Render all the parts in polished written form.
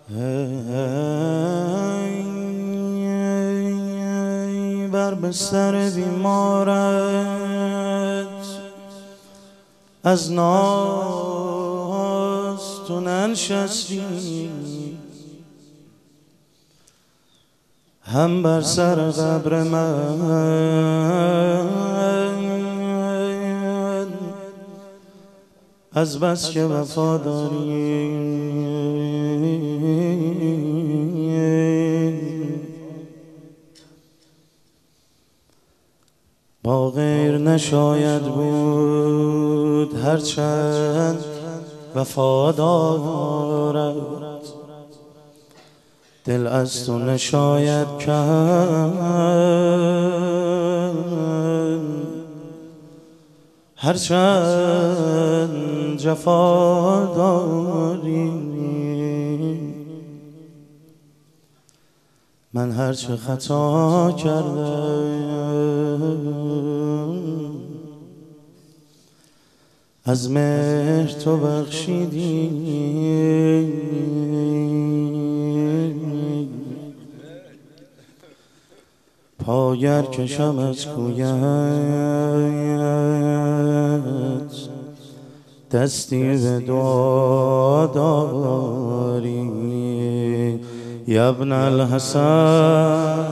ای بر بستر بیمارت از ناز تو ننشستی، هم بر سر قبر من از بس که وفاداری با غیر نشاید بود، هرچند وفادارد دل از تو نشاید کند، هرچند جفا داری. من هرچه خطا کردم از مهر تو بخشیدی، پاگر کشم از کویت دستی به دعا داری. یا ابن الحسن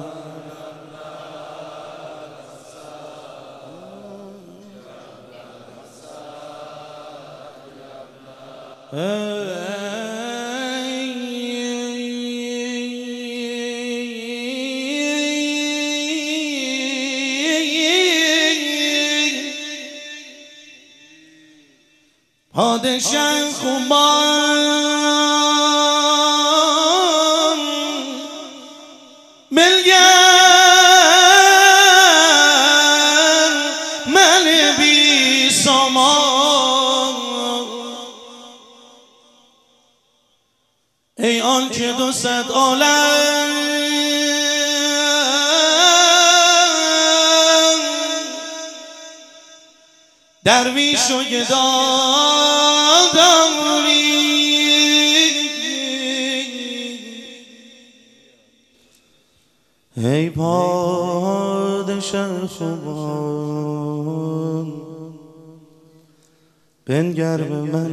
پادشاه خوبان ملگر من بی سامان، ای آن که 200 عالم درویش و گدا داری. ای پادشاه خوبان بنگر به من،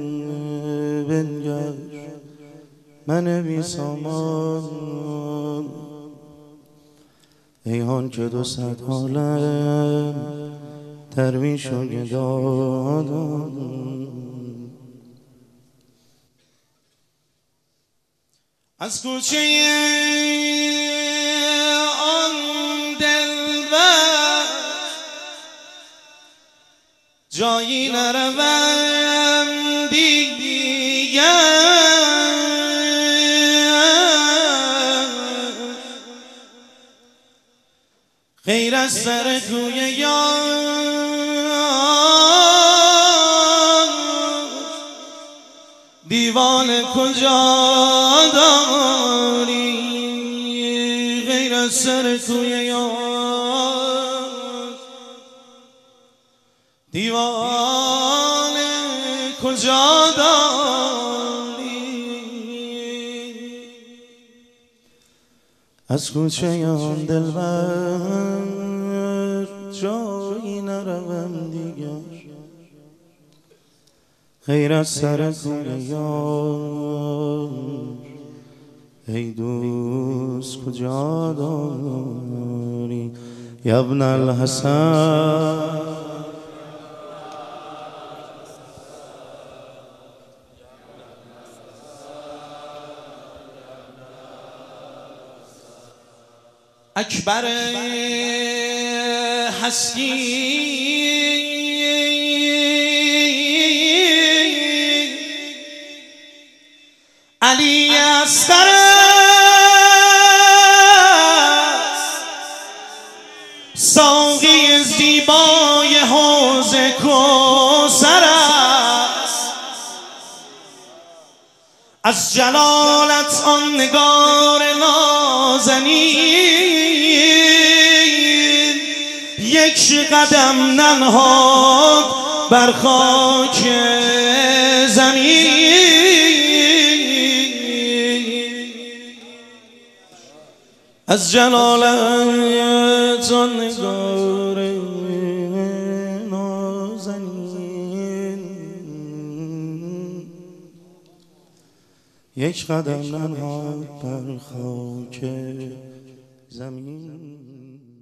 بنگر من بی سامان، ای آن که 200 عالم درویش و گدا داری. از کوچه آن دلبر جایی نروم دیگر، غیر از سر کوی یار دیوانه کجا داری. غیر از سر کوی یار دیوانه کجا داری. از کوچه آن دلبر جایی نروم دیگر، غیر از سر کوی یار ای دوست کجا داری. یا ابن الحسن اکبر هستی علی اصغر است، ساقی زیبای حوض کوثر است. از جلالت آن نگار نازنین یک قدم ننهاد بر خاک زمین. از جلالت و نگار نازنین یک قدم ننهاد بر خاک زمین.